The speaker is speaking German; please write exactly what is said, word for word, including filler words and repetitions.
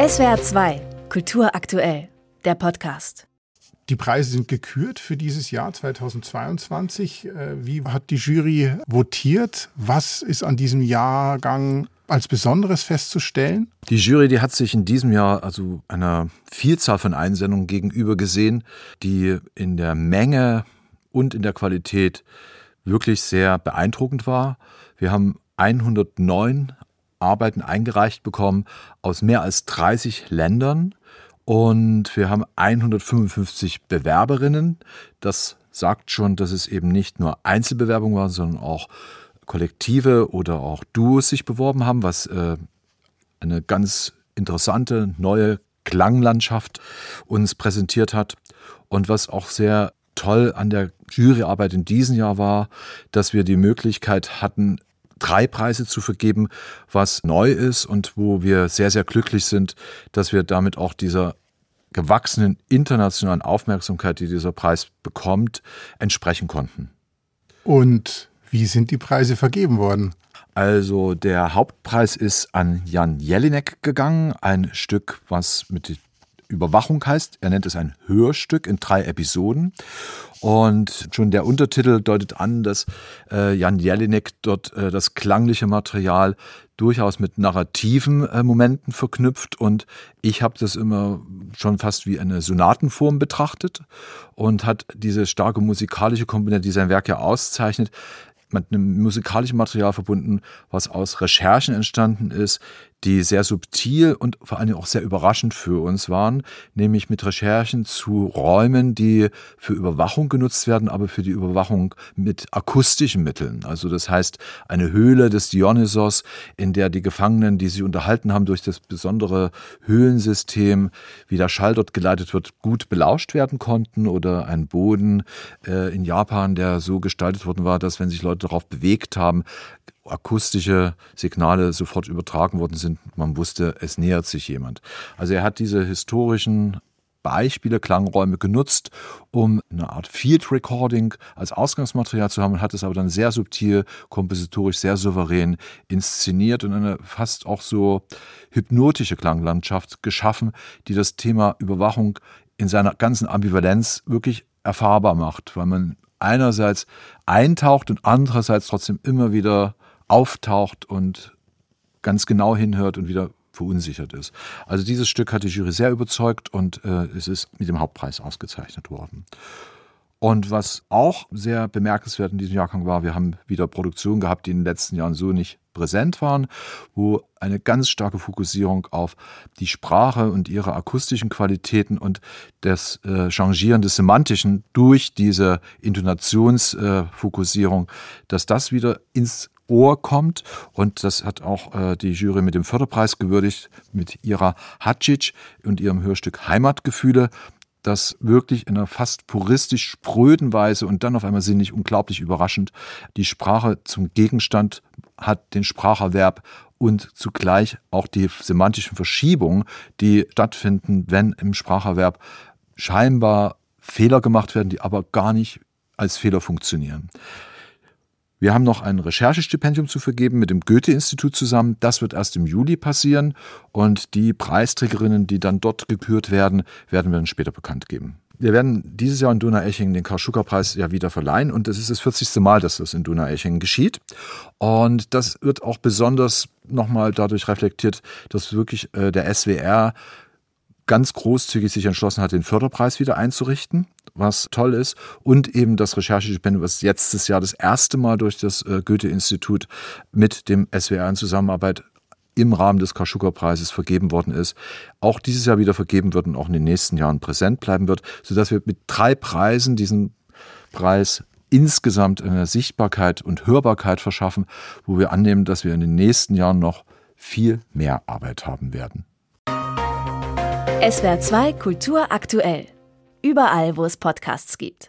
S W R zwei, Kultur aktuell, der Podcast. Die Preise sind gekürt für dieses Jahr zweitausendzweiundzwanzig. Wie hat die Jury votiert? Was ist an diesem Jahrgang als Besonderes festzustellen? Die Jury, die hat sich in diesem Jahr also einer Vielzahl von Einsendungen gegenüber gesehen, die in der Menge und in der Qualität wirklich sehr beeindruckend war. Wir haben hundertneun Arbeiten eingereicht bekommen aus mehr als dreißig Ländern und wir haben hundertfünfundfünfzig Bewerberinnen. Das sagt schon, dass es eben nicht nur Einzelbewerbungen waren, sondern auch Kollektive oder auch Duos sich beworben haben, was äh, eine ganz interessante neue Klanglandschaft uns präsentiert hat. Und was auch sehr toll an der Juryarbeit in diesem Jahr war, dass wir die Möglichkeit hatten, drei Preise zu vergeben, was neu ist und wo wir sehr, sehr glücklich sind, dass wir damit auch dieser gewachsenen internationalen Aufmerksamkeit, die dieser Preis bekommt, entsprechen konnten. Und wie sind die Preise vergeben worden? Also der Hauptpreis ist an Jan Jelinek gegangen, ein Stück, was mit Überwachung heißt. Er nennt es ein Hörstück in drei Episoden. Und schon der Untertitel deutet an, dass äh, Jan Jelinek dort äh, das klangliche Material durchaus mit narrativen äh, Momenten verknüpft. Und ich habe das immer schon fast wie eine Sonatenform betrachtet und hat diese starke musikalische Komponente, die sein Werk ja auszeichnet, mit einem musikalischen Material verbunden, was aus Recherchen entstanden ist, die sehr subtil und vor allem auch sehr überraschend für uns waren, nämlich mit Recherchen zu Räumen, die für Überwachung genutzt werden, aber für die Überwachung mit akustischen Mitteln. Also das heißt, eine Höhle des Dionysos, in der die Gefangenen, die sich unterhalten haben, durch das besondere Höhlensystem, wie der Schall dort geleitet wird, gut belauscht werden konnten, oder ein Boden äh, in Japan, der so gestaltet worden war, dass wenn sich Leute darauf bewegt haben, akustische Signale sofort übertragen worden sind. Man wusste, es nähert sich jemand. Also er hat diese historischen Beispiele, Klangräume genutzt, um eine Art Field Recording als Ausgangsmaterial zu haben, und hat es aber dann sehr subtil, kompositorisch sehr souverän inszeniert und eine fast auch so hypnotische Klanglandschaft geschaffen, die das Thema Überwachung in seiner ganzen Ambivalenz wirklich erfahrbar macht, weil man einerseits eintaucht und andererseits trotzdem immer wieder auftaucht und ganz genau hinhört und wieder verunsichert ist. Also dieses Stück hat die Jury sehr überzeugt und äh, es ist mit dem Hauptpreis ausgezeichnet worden. Und was auch sehr bemerkenswert in diesem Jahrgang war, wir haben wieder Produktionen gehabt, die in den letzten Jahren so nicht präsent waren, wo eine ganz starke Fokussierung auf die Sprache und ihre akustischen Qualitäten und das äh, Changieren des Semantischen durch diese Intonationsfokussierung, äh, dass das wieder ins Ohr kommt, und das hat auch äh, die Jury mit dem Förderpreis gewürdigt, mit Ira Hadžić und ihrem Hörstück Heimatgefühle, das wirklich in einer fast puristisch spröden Weise und dann auf einmal sinnig unglaublich überraschend die Sprache zum Gegenstand hat, den Spracherwerb und zugleich auch die semantischen Verschiebungen, die stattfinden, wenn im Spracherwerb scheinbar Fehler gemacht werden, die aber gar nicht als Fehler funktionieren. Wir haben noch ein Recherchestipendium zu vergeben mit dem Goethe-Institut zusammen. Das wird erst im Juli passieren, und die Preisträgerinnen, die dann dort gekürt werden, werden wir dann später bekannt geben. Wir werden dieses Jahr in Donaueschingen den Karl-Schucker-Preis ja wieder verleihen, und das ist das vierzigste Mal, dass das in Donaueschingen geschieht. Und das wird auch besonders nochmal dadurch reflektiert, dass wirklich äh, der S W R ganz großzügig sich entschlossen hat, den Förderpreis wieder einzurichten, was toll ist, und eben das Recherchestipendium, was jetzt das Jahr das erste Mal durch das äh, Goethe-Institut mit dem S W R in Zusammenarbeit im Rahmen des Karl-Schucker-Preises vergeben worden ist, auch dieses Jahr wieder vergeben wird und auch in den nächsten Jahren präsent bleiben wird, sodass wir mit drei Preisen diesen Preis insgesamt eine Sichtbarkeit und Hörbarkeit verschaffen, wo wir annehmen, dass wir in den nächsten Jahren noch viel mehr Arbeit haben werden. S W R zwei Kultur aktuell. Überall, wo es Podcasts gibt.